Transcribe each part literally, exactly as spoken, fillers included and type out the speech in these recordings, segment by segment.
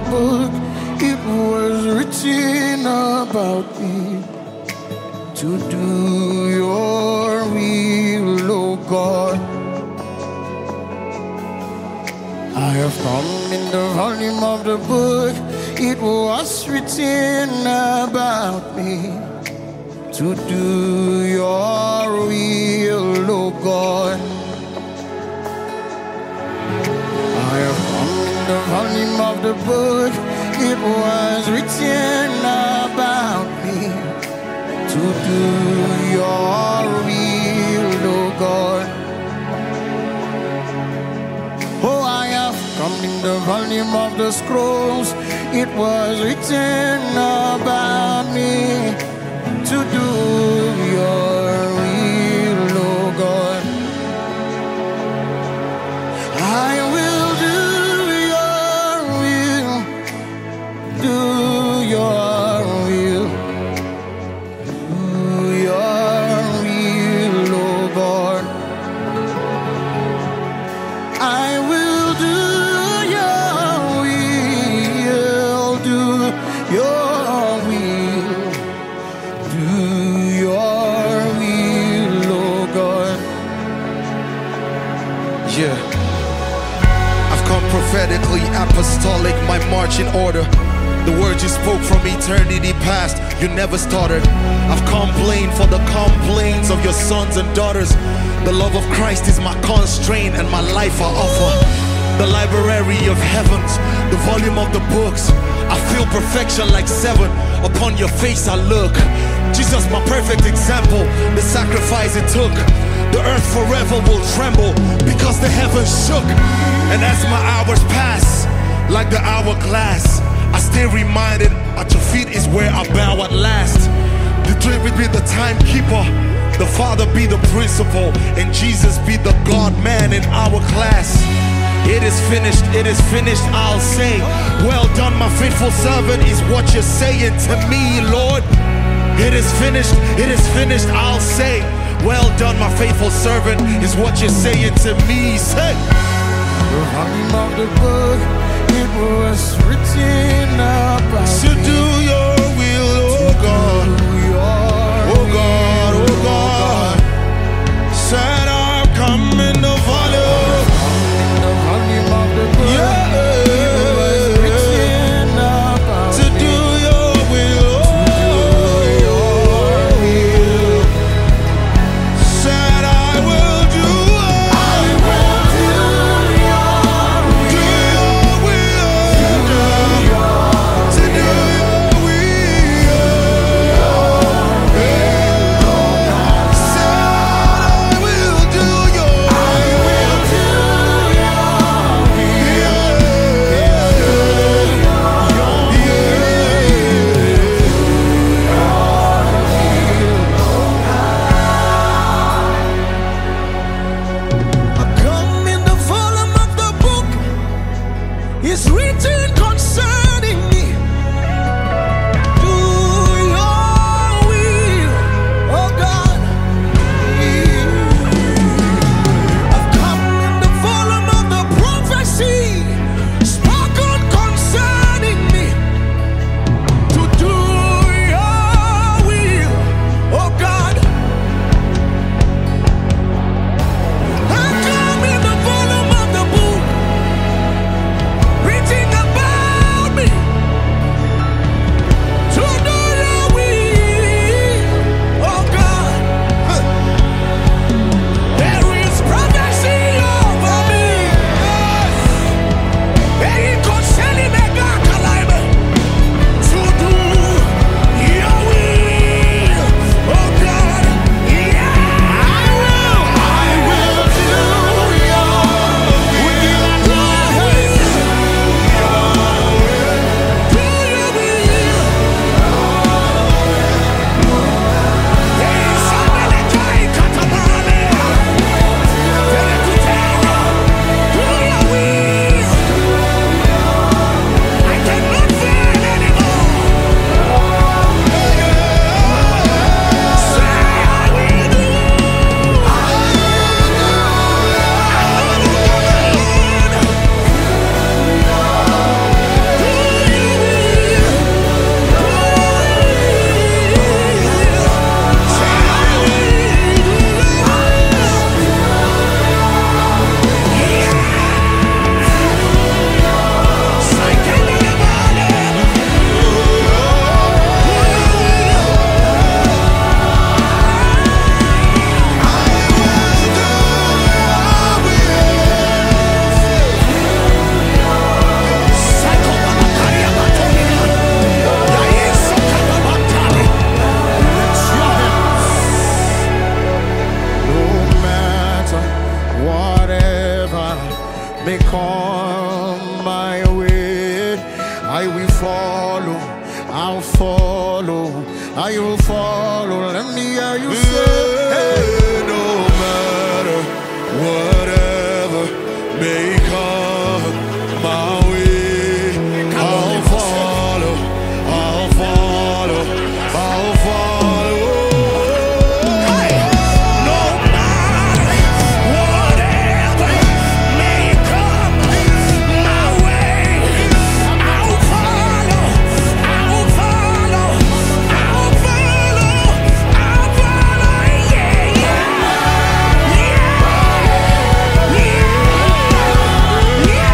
book, it was written about me to do your will, oh God. I have come in the volume of the book, it was written about me to do your will, oh God. I have come in the volume of the book, it was written about me to do your will, oh God. Oh, I have come in the volume of the scrolls, it was written about me to do your will, oh God. I will do your will, do your will, do your will, oh God. I will do your will, do your will, do your will, oh God. Yeah, I've come prophetically apostolic, my marching order. The words you spoke from eternity past, you never started. I've complained for the complaints of your sons and daughters. The love of Christ is my constraint and my life I offer. The library of heavens, the volume of the books. I feel perfection like seven. Upon your face I look. Jesus, my perfect example, the sacrifice it took. The earth forever will tremble because the heavens shook. And as my hours pass, like the hourglass, I stay reminded at your feet is where I bow at last. The dream will be the timekeeper, the Father be the principal, and Jesus be the God-man in our class. It is finished, it is finished, I'll say. Well done, my faithful servant, is what you're saying to me, Lord. It is finished, it is finished, I'll say. Well done, my faithful servant, is what you're saying to me. Say, the volume of the book, it was written about to do your will, oh God, oh God, oh God. Said I'll come in the volume, in the volume of the book, yeah, it was written about to do your will, to do your will. said I will do, I will do your do your will, will, to do your will. may come my way, I will follow, I'll follow, I will follow. Let me hear you say, no matter whatever may come my way, I'll follow, I'll follow, I'll follow. Hey! No matter whatever may come my way, I'll follow, I'll follow, I'll follow, I'll follow, yeah, yeah, yeah, yeah, yeah.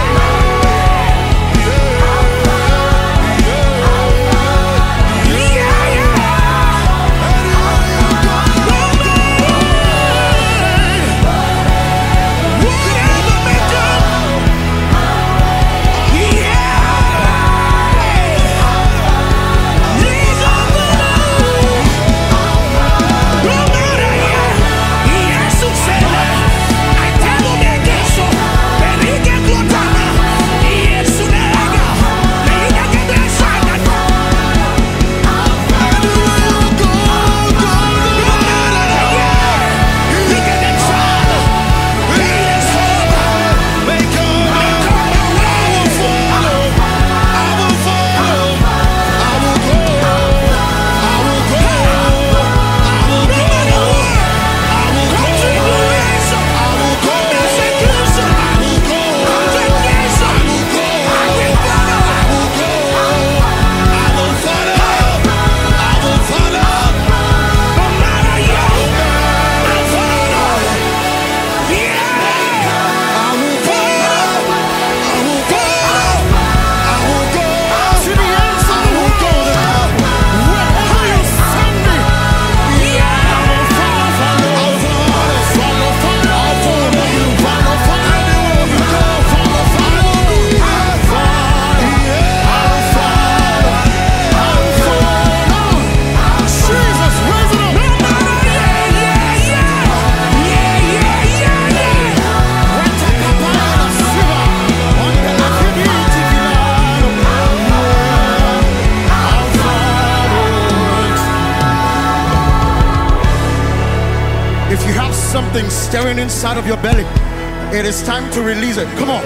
if you have something stirring inside of your belly, it is time to release it. Come on.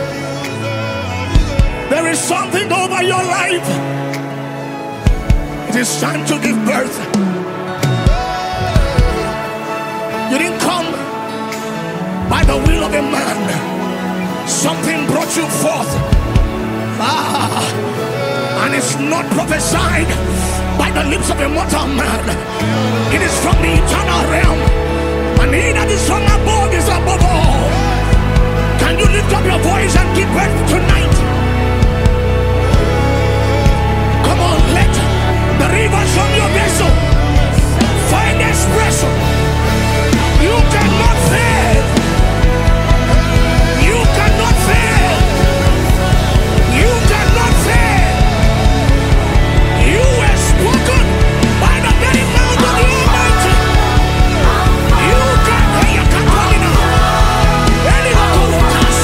There is something over your life. It is time to give birth. You didn't come by the will of a man. Something brought you forth. Ah, and it's not prophesied by the lips of a mortal man. It is from the eternal realm. And he that is from above is above all. Can you lift up your voice and give birth tonight? Come on, let the rivers from your vessel find expression. You cannot fail. You cannot fail. You cannot fail. You were spoken by the very mouth of the Almighty. You can hear your Catalina. Any Korokas.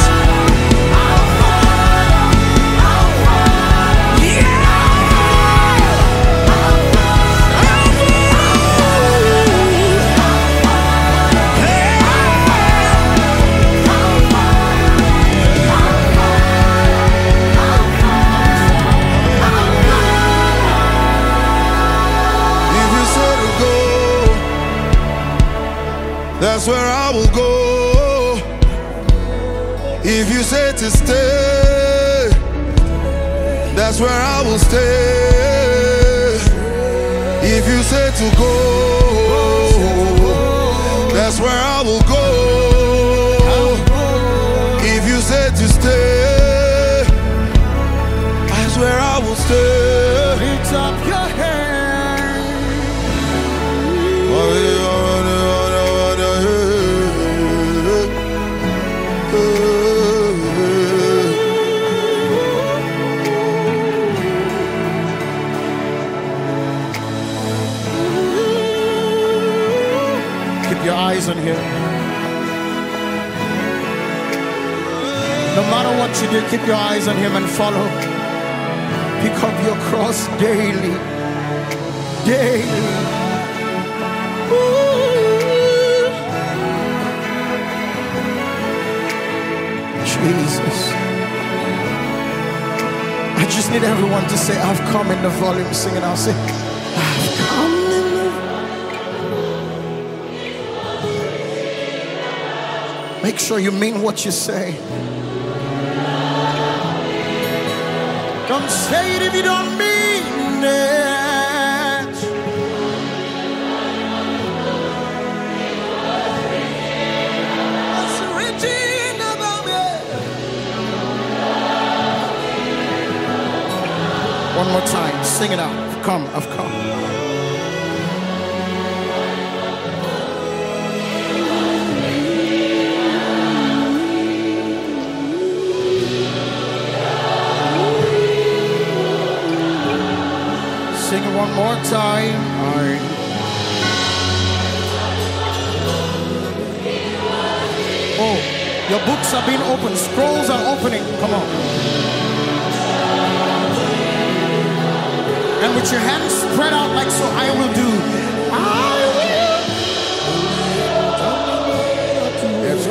That's where I will go. If you say to stay, that's where I will stay. If you say to go, that's where I will go. If you say to stay, that's where I will stay. Lift up your hand. Keep your eyes on him. No matter what you do, keep your eyes on him and follow. Pick up your cross daily. Daily. Ooh. Jesus. I just need everyone to say, I've come in the volume singing. I'll say, I've come in the... Make sure you mean what you say. Don't say it if you don't mean it. It's written about me. One more time, sing it out. I've come, I've come. Sing it one more time. All right. Oh, your books are being opened. Scrolls are opening. Come on. And with your hands spread out like so, I will do. I will. Yes,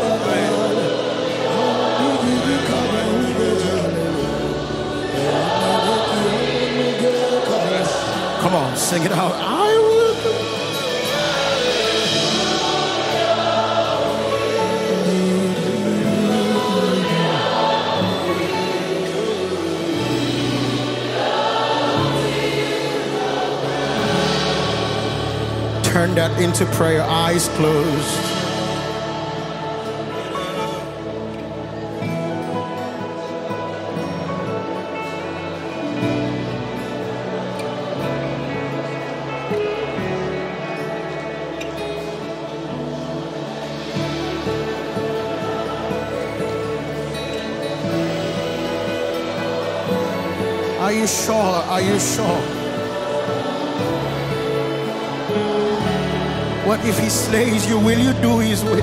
come on, sing it out. I will. Turn that into prayer, eyes closed. Are you sure? Are you sure? What if he slays you? Will you do his will?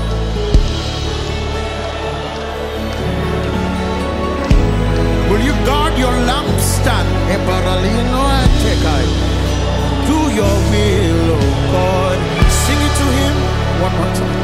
Will you guard your lampstand? Do your will, oh God. Sing it to him one more time.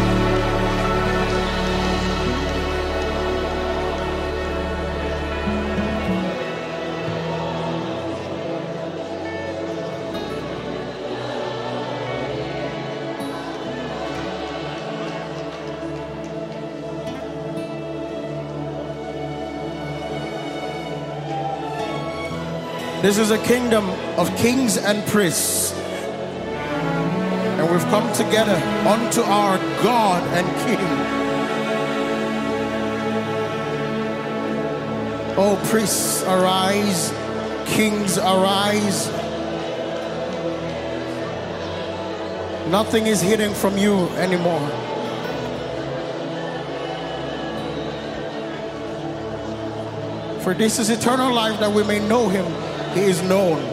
This is a kingdom of kings and priests. And we've come together unto our God and King. Oh, priests, arise. Kings, arise. Nothing is hidden from you anymore. For this is eternal life, that we may know him. He is known.